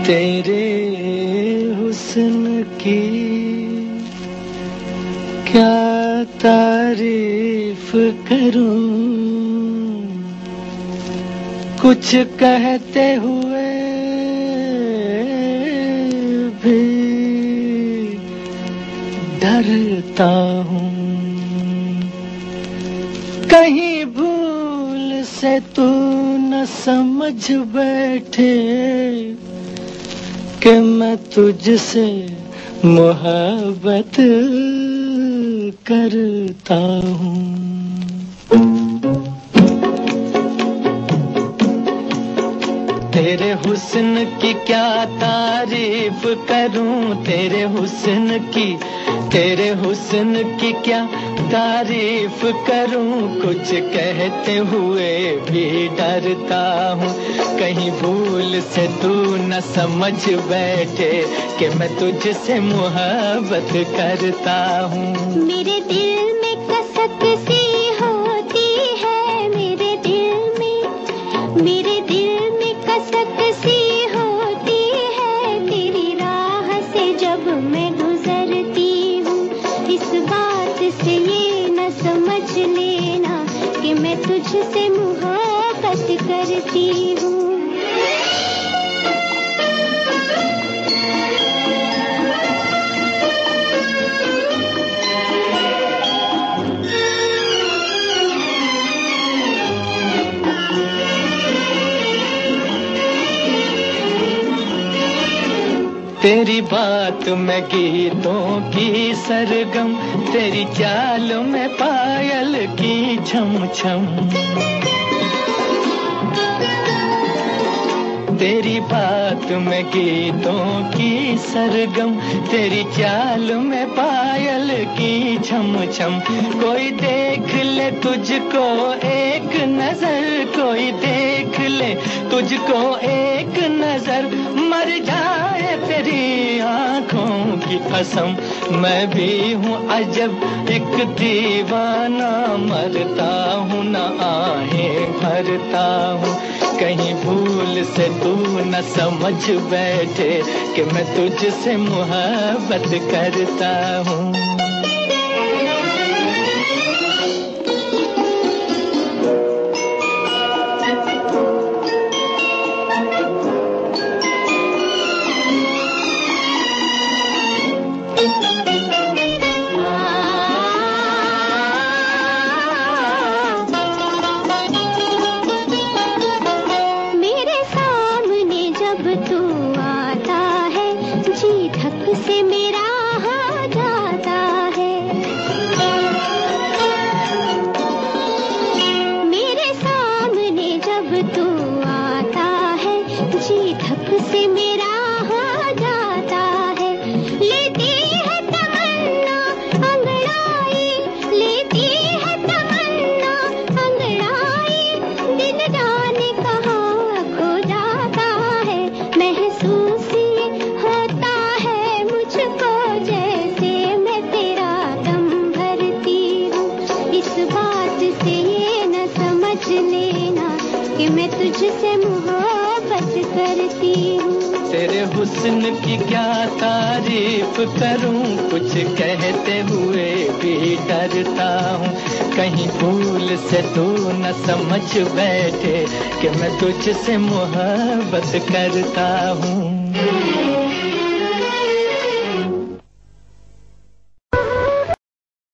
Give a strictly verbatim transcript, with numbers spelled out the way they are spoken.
तेरे हुस्न की क्या तारीफ करूं, कुछ कहते हुए भी डरता हूँ। कहीं भूल से तू न समझ बैठे कि मैं तुझसे मोहब्बत करता हूँ। तेरे हुस्न की क्या तारीफ करूं, तेरे हुस्न की तेरे हुस्न की क्या तारीफ करूं, कुछ कहते हुए भी डरता हूँ। कहीं भूल से तू न समझ बैठे कि मैं तुझसे मोहब्बत करता हूँ। मेरे दिल में कसक सी होती है, मेरे दिल में मेरे दिल में कसक सी होती है, तेरी राह से जब मैं गुजरती हूँ। इस बात से ये न समझ लेना कि मैं तुझसे मोहब्बत करती हूँ। तेरी बात में गीतों की सरगम, तेरी चाल में पायल की छम छम। तेरी बात में गीतों की सरगम, तेरी चाल में पायल की छम छम। कोई देख ले तुझको एक नजर, कोई देख ले तुझको एक नजर, मर जाए तेरी आंखों की कसम। मैं भी हूँ अजब एक दीवाना, मरता हूँ न आहें भरता हूँ। कहीं भूल से तू न समझ बैठे कि मैं तुझसे मोहब्बत करता हूँ। तू आता है जी धक से मेरा हो जाता है, मेरे सामने जब तू आता है जी धक से मेरा हो जाता है। लेती है तमन्ना अंगड़ाई, लेती है तमन्ना अंगड़ाई, दिल जाने कहाँ खो जाता है। महसूस होता है मुझको जैसे मैं तेरा दम भरती हूँ। इस बात से ये न समझ लेना कि मैं तुझसे मोहब्बत करती हूँ। तेरे हुस्न की क्या तारीफ करूं, कुछ कहते हुए भी डरता हूँ। कहीं भूल से तू न समझ बैठे कि मैं तुझसे मोहब्बत करता हूँ।